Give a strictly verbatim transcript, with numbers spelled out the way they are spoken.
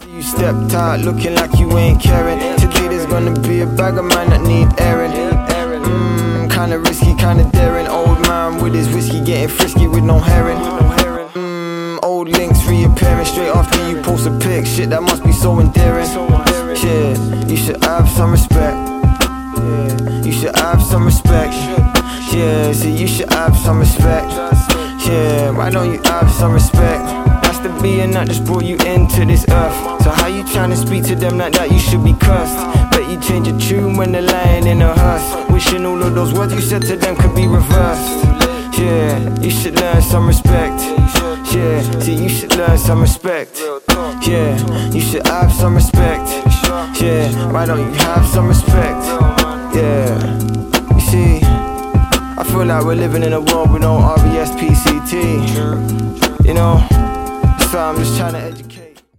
You stepped out looking like you ain't caring. Today there's gonna be a bag of mine that need airing. Mmm, kinda risky, kinda daring. Old man with his whiskey getting frisky with no herring. Mmm, old links reappearing straight after you post a pic. Shit, that must be so endearing. Yeah, you should have some respect. Yeah, you should have some respect. Yeah, see, you should have some respect. Yeah, why don't you have some respect? That's the being that just brought you into this earth. So how you trying to speak to them like that? You should be cursed. Bet you change your tune when they're lying in a hearse. Wishing all of those words you said to them could be reversed. Yeah, you should learn some respect. Yeah, see, you should learn some respect. Yeah, you should have some respect. Yeah, why don't you have some respect? Yeah, you see, I feel like we're living in a world with no R E S P C T. You know, so I'm just trying to educate.